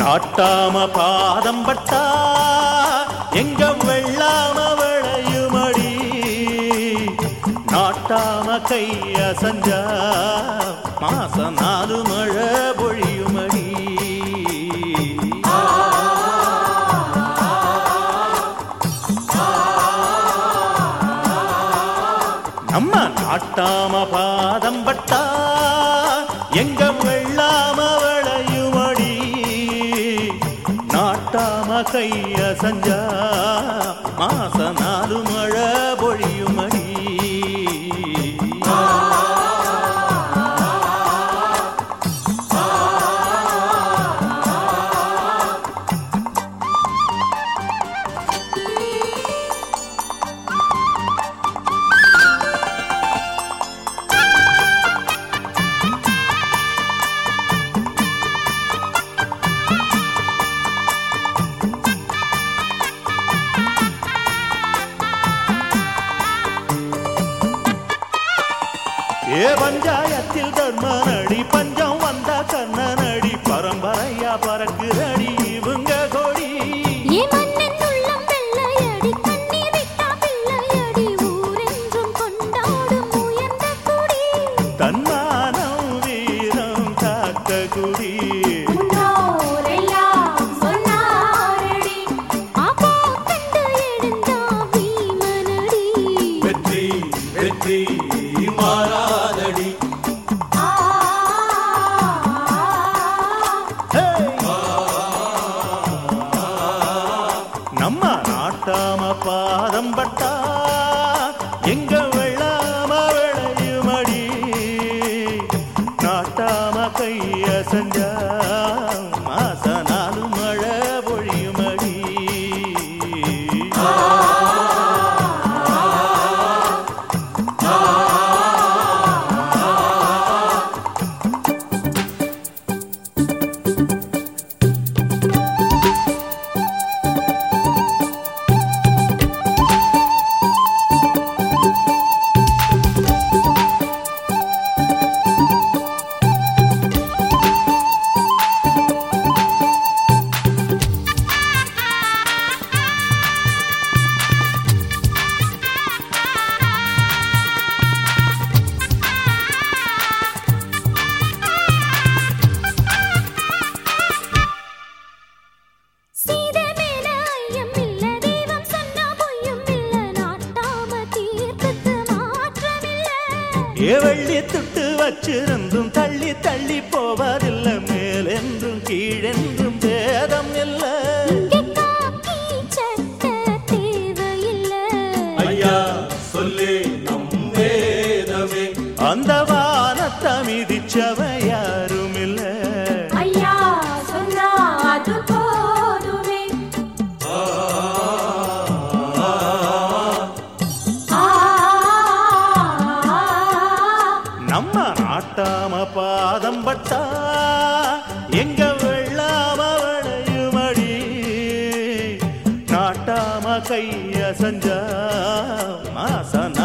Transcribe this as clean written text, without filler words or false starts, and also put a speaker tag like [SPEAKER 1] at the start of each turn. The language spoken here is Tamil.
[SPEAKER 1] நாட்டாம பாதம் பட்டா எங்க வெள்ளாம விளையுமடி, நாட்டாம கைய சஞ்சா மாசம் 4 மழை பொழியுமடி. நம்ம நாட்டாம பாதம் பட்டா எங்க வெள்ளாம விளையுமடி, நாட்டாம கைய சஞ்சா மாசம் 4 மழை பொழியுமடி. பஞ்சாயத்தில் தர்மனடி, பஞ்சம் வந்த கண்ணனடி, பரம்பரையா பறக்குதடி இவங்க கொடி. தன்மானம் வீரம் காக்க குடி. வெற்றி வெற்றி மாறாதடி. நம்ம நாட்டாம பாதம் பட்டா எங்க வெள்ளாம விளையுமடி, நாட்டாம கைய செஞ்சா மாச 4 மழை பொழியுமடி. வெள்ளி துட்டு வச்சிருந்தும் தள்ளி தள்ளி போவதில்லை, மேலென்றும் கீழென்றும் பேதம் இல்லை. ஐயா சொல்லி நம் வேதமே, அந்த வானத்தை மிதிச்சவ யாரும் இல்லை.
[SPEAKER 2] ஐயா சொன்னா அது போதுமே.
[SPEAKER 1] நம்ம நாட்டாம பாதம் பட்டா எங்க வெள்ளாம விளையுமடி, நாட்டாம கைய சஞ்சா மாசம்